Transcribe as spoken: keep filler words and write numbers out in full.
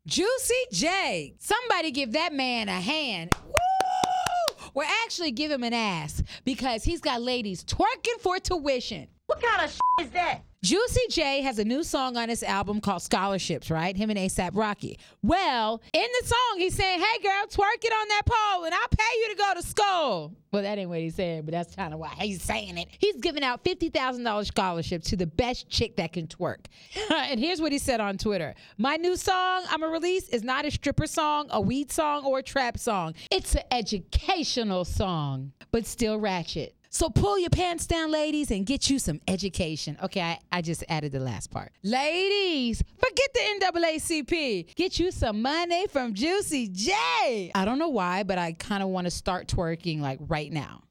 Juicy J. Somebody give that man a hand. Woo! We're actually give him an ass because he's got ladies twerking for tuition. What kind of shit is that? Juicy J has a new song on his album called Scholarships, right? Him and A$AP Rocky. Well, in the song, he's saying, hey, girl, twerk it on that pole and I'll pay you to go to school. Well, that ain't what he's saying, but that's kind of why he's saying it. He's giving out fifty thousand dollars scholarship to the best chick that can twerk. And here's what he said on Twitter. My new song I'm going to release is not a stripper song, a weed song, or a trap song. It's an educational song, but still ratchet. So pull your pants down, ladies, and get you some education. Okay, I, I just added the last part. Ladies, forget the N double A C P. Get you some money from Juicy J. I don't know why, but I kind of want to start twerking like right now.